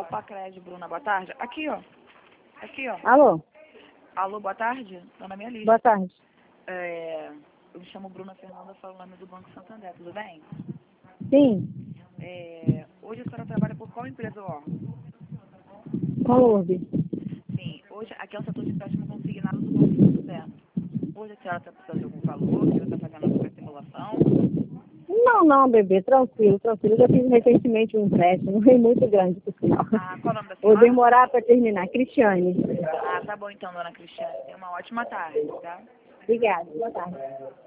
Pacred, Bruna, boa tarde. Aqui, ó. Aqui, ó. Alô? Alô, boa tarde. Tá na minha lista. Boa tarde. Eu me chamo Bruna Fernanda, falando do Banco Santander, tudo bem? Sim. Hoje a senhora trabalha por qual empresa ou órgão? Colombe. Sim, hoje aqui é um setor de empréstimo consignado do Banco Santander. Hoje a senhora está precisando de algum valor, a senhora está fazendo alguma simulação? Não, bebê, tranquilo. Eu já fiz recentemente um empréstimo, não é muito grande, por sinal. Ah, qual o nome da Vou senhora? demorar para terminar. Cristiane. Ah, tá bom então, dona Cristiane. Tenha uma ótima tarde, tá? Obrigada. Boa tarde.